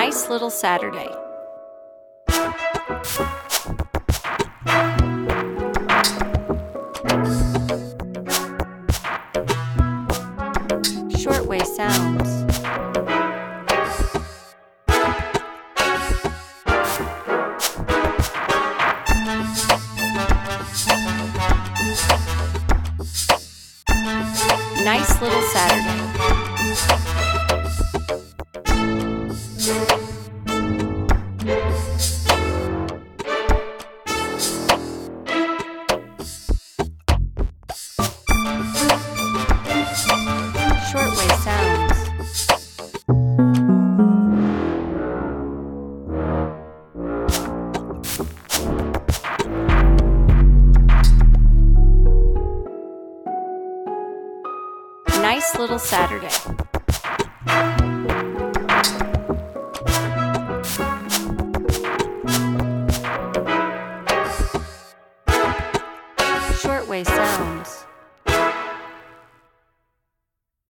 Nice little Saturday. Shortwave sounds. Nice little Saturday. Shortwave sounds. Nice little Saturday. Shortwave sounds.